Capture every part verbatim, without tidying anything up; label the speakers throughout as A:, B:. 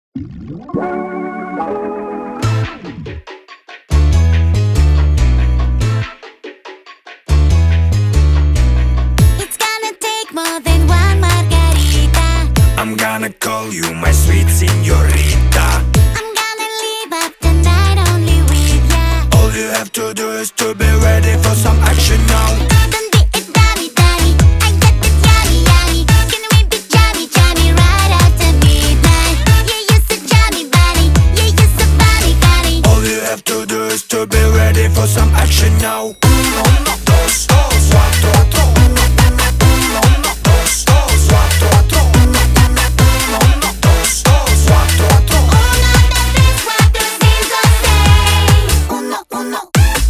A: It's gonna take more than one margarita.
B: I'm gonna call you my sweet señorita.
A: I'm gonna leave up the night only with ya.
B: All you have to do is to be ready for some action now.
A: Don't be a dummy, dummy. I got the yummy, yummy. Can we be jammy, jammy right after midnight? Yeah, you're so jammy, buddy. Yeah, you're so funny, funny.
B: All you have to do is to be ready for some action now. Uno, dos, dos, cuatro, cuatro. Uno, dos, dos, cuatro, cuatro. Uno, dos, dos, cuatro, cuatro.
A: Uno, dos, tres, cuatro, cinco, seis.
B: Uno, uno.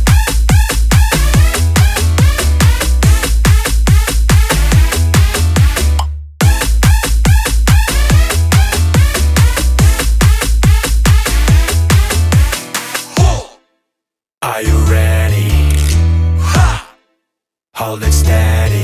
B: Are you ready? Ha! Hold it steady.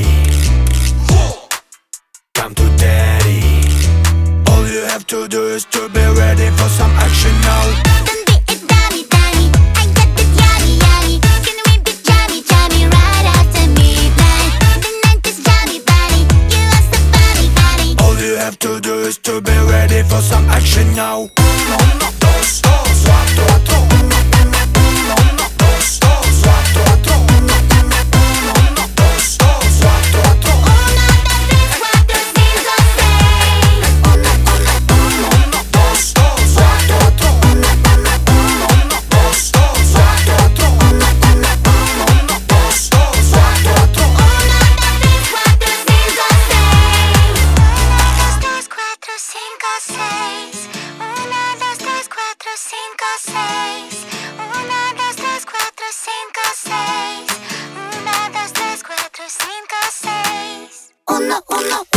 B: Come to daddy. All you have to do is to be ready for some action now.
A: Don't be a dummy, dummy. I got the yummy, yummy. Can we be jammy, jammy right after midnight? The night is jammy, buddy. You are so funny, funny.
B: All you have to do is to be ready for some action now. Uno, dos, dos, cuatro, cuatro. Uno, dos, dos, cuatro, cuatro. Uno, dos, dos, cuatro, cuatro.
A: Uno, dos, tres, cuatro, cinco, seis.
B: Uno, dos, dos, cuatro, cuatro. Uno, dos, dos, cuatro, cuatro. Uno, dos, dos, cuatro, cuatro.
A: Uno, dos, tres, cuatro, cinco, seis. Uno, dos, tres, cuatro, cinco, seis. Uno, dos, tres, cuatro, cinco, seis. Uno, dos, tres, cuatro, cinco, seis. Uno, dos, tres, cuatro, cinco, seis.
B: Uno, uno.